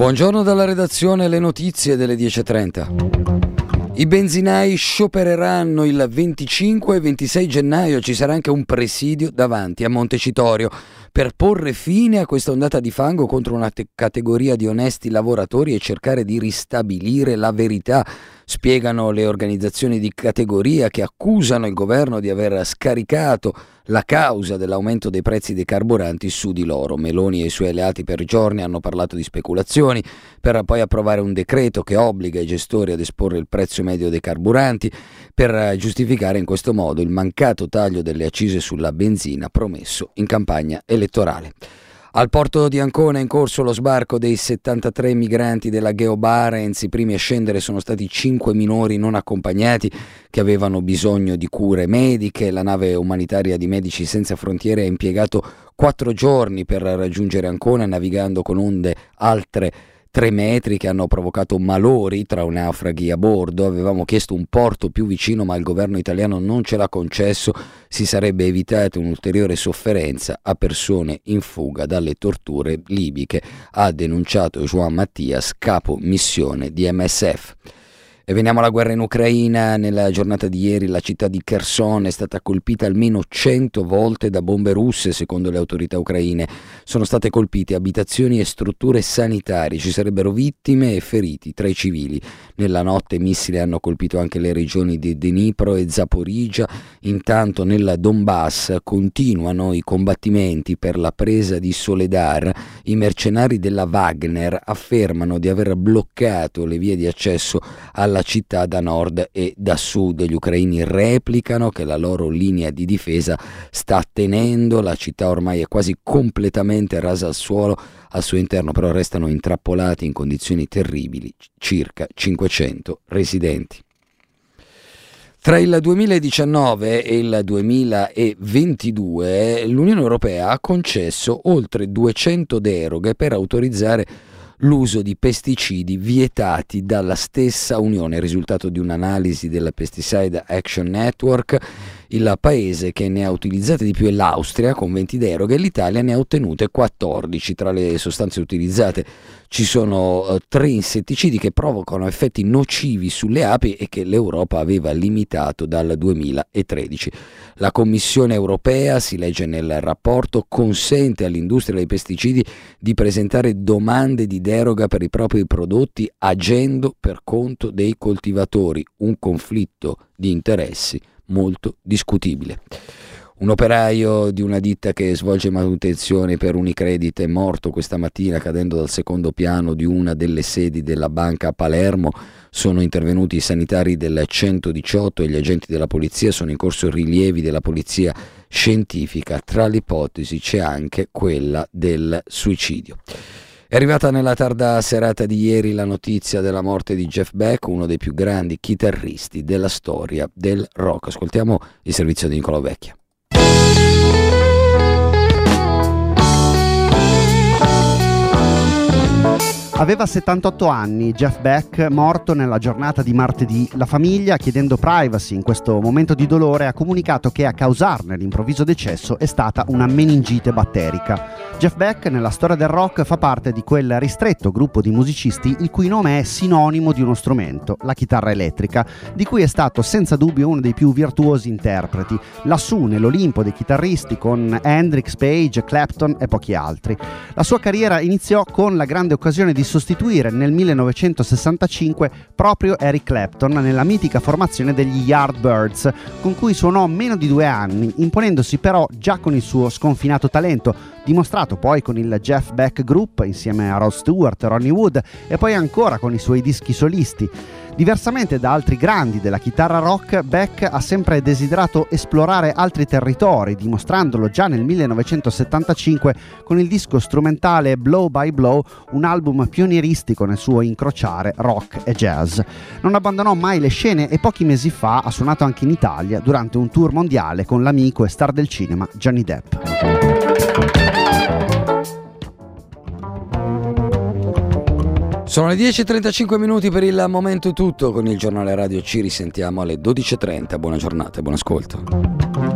Buongiorno dalla redazione, le notizie delle 10:30. I benzinai sciopereranno il 25 e 26 gennaio, ci sarà anche un presidio davanti a Montecitorio per porre fine a questa ondata di fango contro una categoria di onesti lavoratori e cercare di ristabilire la verità, spiegano le organizzazioni di categoria che accusano il governo di aver scaricato la causa dell'aumento dei prezzi dei carburanti su di loro. Meloni e i suoi alleati per giorni hanno parlato di speculazioni, per poi approvare un decreto che obbliga i gestori ad esporre il prezzo medio dei carburanti, per giustificare in questo modo il mancato taglio delle accise sulla benzina promesso in campagna elettorale. Al porto di Ancona è in corso lo sbarco dei 73 migranti della Geo Barents. I primi a scendere sono stati 5 minori non accompagnati che avevano bisogno di cure mediche. La nave umanitaria di Medici Senza Frontiere ha impiegato 4 giorni per raggiungere Ancona, navigando con onde altre 3 metri che hanno provocato malori tra naufraghi a bordo. Avevamo chiesto un porto più vicino, ma il governo italiano non ce l'ha concesso. Si sarebbe evitata un'ulteriore sofferenza a persone in fuga dalle torture libiche, ha denunciato Juan Mattias, capo missione di MSF. E veniamo alla guerra in Ucraina. Nella giornata di ieri la città di Kherson è stata colpita almeno 100 volte da bombe russe, secondo le autorità ucraine. Sono state colpite abitazioni e strutture sanitarie, ci sarebbero vittime e feriti tra i civili. Nella notte missili hanno colpito anche le regioni di Dnipro e Zaporizhzhia. Intanto nel Donbass continuano i combattimenti per la presa di Soledar. I mercenari della Wagner affermano di aver bloccato le vie di accesso alla città da nord e da sud. Gli ucraini replicano che la loro linea di difesa sta tenendo, la città ormai è quasi completamente rasa al suolo, al suo interno però restano intrappolati in condizioni terribili circa 500 residenti. Tra il 2019 e il 2022 l'Unione Europea ha concesso oltre 200 deroghe per autorizzare l'uso di pesticidi vietati dalla stessa Unione, risultato di un'analisi del Pesticide Action Network. Il paese che ne ha utilizzate di più è l'Austria con 20 deroghe, l'Italia ne ha ottenute 14. Tra le sostanze utilizzate ci sono 3 insetticidi che provocano effetti nocivi sulle api e che l'Europa aveva limitato dal 2013. La Commissione europea, si legge nel rapporto, consente all'industria dei pesticidi di presentare domande di deroga per i propri prodotti agendo per conto dei coltivatori, un conflitto di interessi molto discutibile. Un operaio di una ditta che svolge manutenzione per Unicredit è morto questa mattina cadendo dal secondo piano di una delle sedi della banca a Palermo. Sono intervenuti i sanitari del 118 e gli agenti della polizia. Sono in corso rilievi della polizia scientifica. Tra le ipotesi c'è anche quella del suicidio. È arrivata nella tarda serata di ieri la notizia della morte di Jeff Beck, uno dei più grandi chitarristi della storia del rock. Ascoltiamo il servizio di Nicolò Vecchia. Aveva 78 anni, Jeff Beck, morto nella giornata di martedì. La famiglia, chiedendo privacy in questo momento di dolore, ha comunicato che a causarne l'improvviso decesso è stata una meningite batterica. Jeff Beck, nella storia del rock, fa parte di quel ristretto gruppo di musicisti il cui nome è sinonimo di uno strumento, la chitarra elettrica, di cui è stato senza dubbio uno dei più virtuosi interpreti, lassù nell'Olimpo dei chitarristi con Hendrix, Page, Clapton e pochi altri. La sua carriera iniziò con la grande occasione di sostituire nel 1965 proprio Eric Clapton nella mitica formazione degli Yardbirds, con cui suonò meno di 2 anni, imponendosi però già con il suo sconfinato talento, dimostrato poi con il Jeff Beck Group insieme a Rod Stewart, Ronnie Wood e poi ancora con i suoi dischi solisti. Diversamente da altri grandi della chitarra rock, Beck ha sempre desiderato esplorare altri territori, dimostrandolo già nel 1975 con il disco strumentale Blow by Blow, un album pionieristico nel suo incrociare rock e jazz. Non abbandonò mai le scene e pochi mesi fa ha suonato anche in Italia durante un tour mondiale con l'amico e star del cinema Johnny Depp. Sono le 10:35 per il momento tutto. Con il giornale radio ci risentiamo alle 12:30. Buona giornata e buon ascolto.